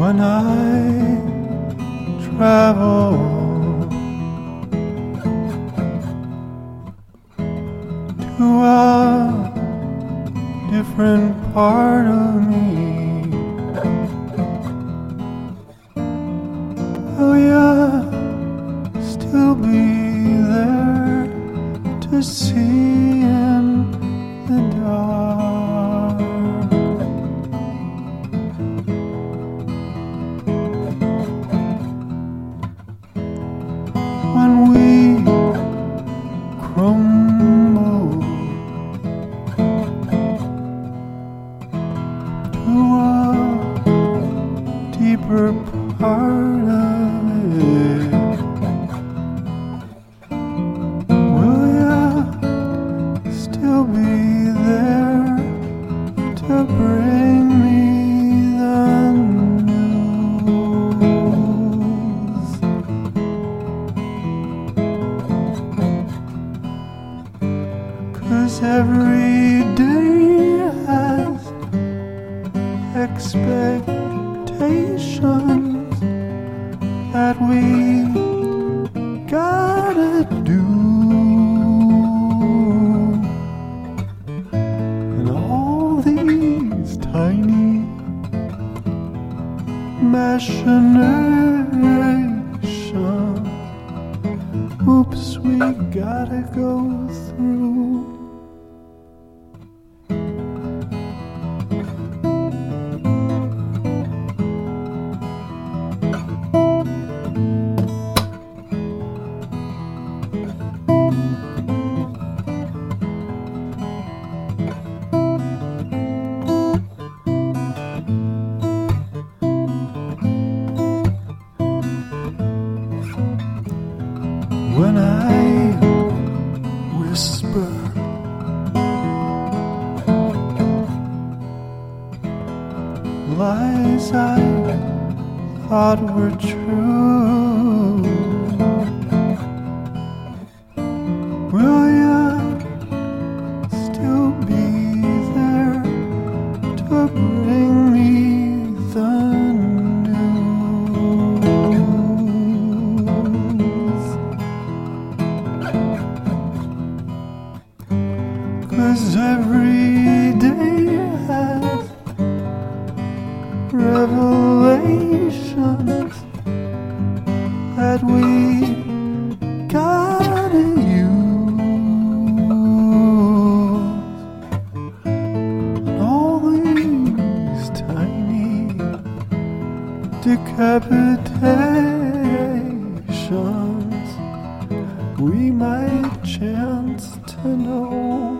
when I travel to a different part of me. Will you still be there to see in the dark? When we crumble to a deeper part of it, will you still be there to bring me the news? 'Cause every day has expectations that we gotta do, and all these tiny machinations, oops, we gotta go through. When I whisper lies I thought were true, will you still be there to bring me the news? 'Cause every day has revelations that we gotta use, and all these tiny decapitations we might chance to know.